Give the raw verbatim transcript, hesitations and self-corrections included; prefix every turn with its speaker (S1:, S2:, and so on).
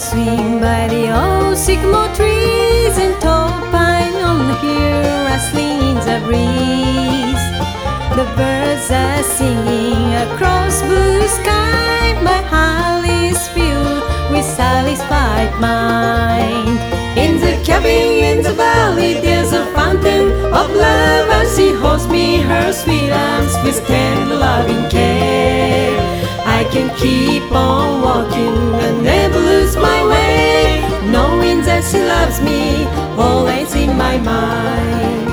S1: Swing by the old sycamore trees and tall pine on the hill, rustling in the breeze. The birds are singing across blue sky. My heart is filled with satisfied mind. In the cabin in the valley there's a fountain of love, and she holds me her sweet arms with tender loving care. I can keep on walking and never lose my way, knowing that she loves me always in my mind.